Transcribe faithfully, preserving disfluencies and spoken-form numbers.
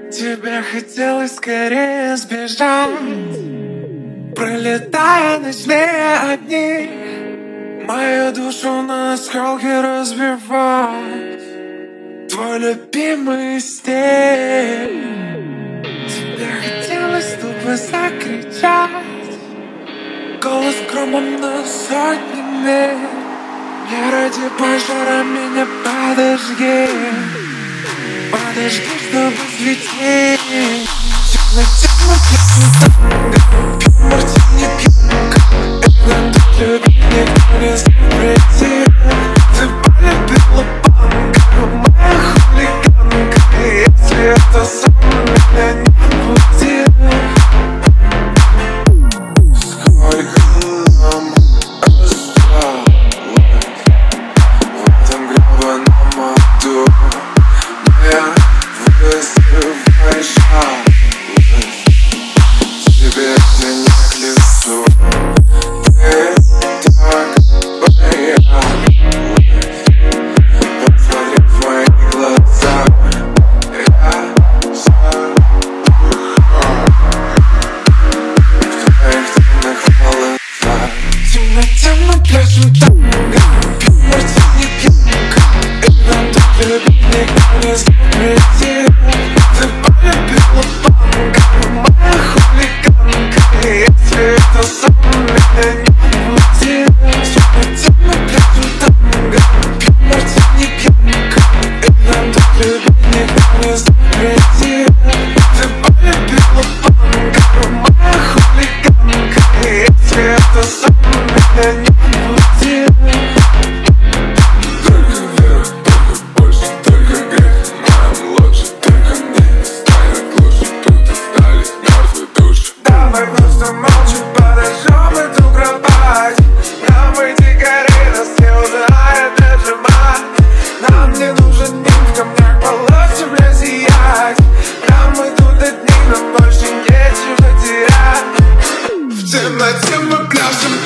Тебе хотелось скорее сбежать, пролетая ночные огни, мою душу на осколки разбивать. Твой любимый стиль. Тебе хотелось тупо закричать, голос громом на сотни миль. Не ради пожара меня подожги, подожди, чтобы светить. Темно-темно пьяный, пью мартини пьянка. Это тот любит, никто не запретит. Ты полюбила панка, моя хулиганка. Если это сон, меня не будет. Сколько нам осталось в этом гребаном аду? Моя вызывай жалость, тебе это не к лицу. Ты так боялась, посмотри в мои глаза. Я забыл в твоих темных волосах. Темно-темно пляшем танго, пью мартини пьянка. Это тот любит, никто не запретит. Ты полюбила панка, моя хулиганка. Если это сон, меня не будет. Темно-темно пляшем танго, пью мартини пьянка. Это тот любит, никто не запретит. Ты полюбила панка, моя хулиганка. Если это сон, меня не будет. Только вверх, только больше, только грех. Нам лучше, только мне не станет лучше. Тут остались мертвые души. Давай просто молча подожжем эту кровать. Нам эти горы нас не узнает даже мать. Нам не нужен дым в камнях, полости мне зиять. Нам идут одни, нам больше нечего терять. В темноте мы пляшем.